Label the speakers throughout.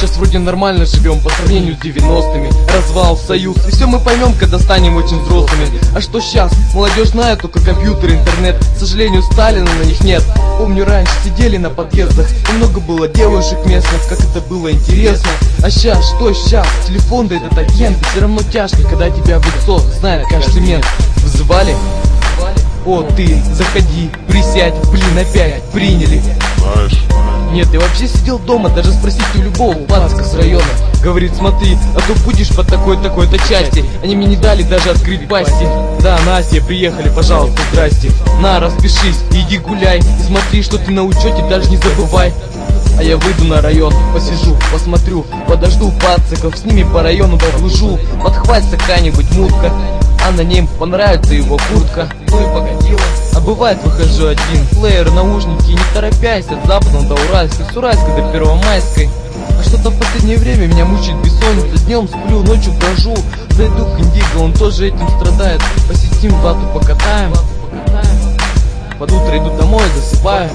Speaker 1: Сейчас вроде нормально живем по сравнению с 90-ми. Развал, союз, и все мы поймем, когда станем очень взрослыми. А что сейчас? Молодежь знает только компьютер, интернет. К сожалению, Сталина на них нет. Помню, раньше сидели на подъездах, и много было девушек местных, как это было интересно. А сейчас, что сейчас? Телефон да этот агент, и все равно тяжко, когда тебя в лицо знает каждый мент. Вызывали? О, ты, заходи, присядь, блин, опять приняли. Нет, я вообще сидел дома, даже спросить у любого пацака с района. Говорит, смотри, а то будешь по такой-то части. Они мне не дали даже открыть пасти. Да, Настя, приехали, пожалуйста, здрасте. На, распишись, иди гуляй. И смотри, что ты на учете, даже не забывай. А я выйду на район, посижу, посмотрю, подожду пацаков, с ними по району доблужу. Подхватится какая-нибудь мутка, а на ней понравится его куртка. Ну и погодила. А бывает, выхожу один, плеер, наушники, не торопясь, от Западного до Уральска, с Уральска до Первомайской. А что-то в последнее время меня мучает бессонница. Днем сплю, ночью брожу. Зайду к Индиго, он тоже этим страдает. Посетим, вату покатаем. Под утро иду домой, засыпаю.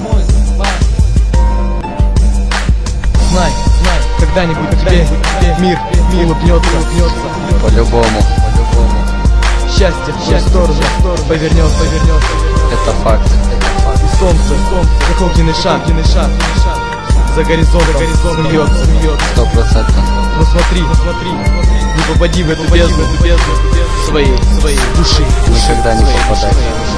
Speaker 1: Знай, когда-нибудь тебе мир улыбнется.
Speaker 2: По-любому.
Speaker 1: Счастье в твою сторону повернется.
Speaker 2: Это факт.
Speaker 1: И солнце, как огненный шар, за горизонтом смеется.
Speaker 2: 100%.
Speaker 1: Но смотри, не попади в эту бездну своей души.
Speaker 2: Никогда не попадай.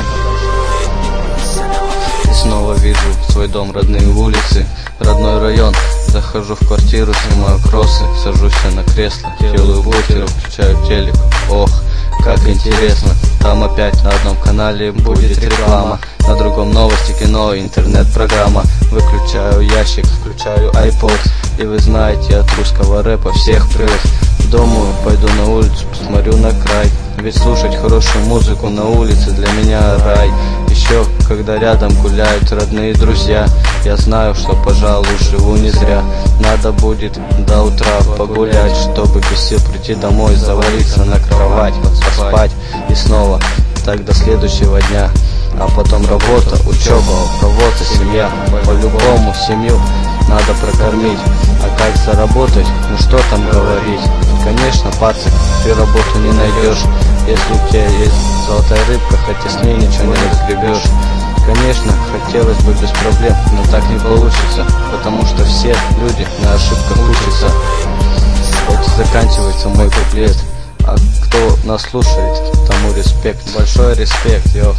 Speaker 2: И снова вижу свой дом, родные улицы, родной район. Захожу в квартиру, снимаю кроссы, сажусь на кресло, делаю бутеры, включаю телек. Ох, как интересно, там опять на одном канале будет реклама, на другом новости, кино, интернет-программа. Выключаю ящик, включаю iPod, и вы знаете, от русского рэпа всех прет. Думаю, пойду на улицу, посмотрю на край, ведь слушать хорошую музыку на улице для меня рай. Еще, когда рядом гуляют родные друзья, я знаю, что, пожалуй, живу не зря. Надо будет до утра погулять, чтобы без сил прийти домой, завалиться на кровать, поспать и снова так до следующего дня. А потом работа, учеба, кого-то семья. По-любому семью надо прокормить. А как заработать? Ну что там говорить? Конечно, пацак, ты работу не найдешь, если у тебя есть золотая рыбка, хотя с ней ничего не разгребешь. Конечно, хотелось бы без проблем, но так не получится, потому что все люди на ошибках учатся. Вот и заканчивается мой куплет. А кто нас слушает, тому респект. Большой респект, йо.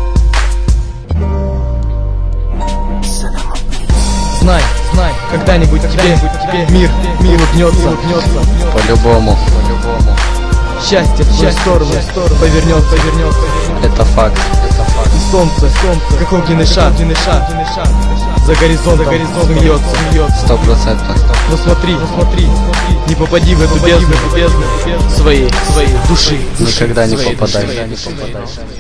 Speaker 1: Знай, когда-нибудь тебе мир улыбнется.
Speaker 2: По-любому.
Speaker 1: Счастье в твою сторону повернется.
Speaker 2: Это факт.
Speaker 1: И солнце, как огненный шар, за горизонтом смеется.
Speaker 2: 100%.
Speaker 1: Но смотри, не попади в эту бездну своей души.
Speaker 2: Никогда не попадай.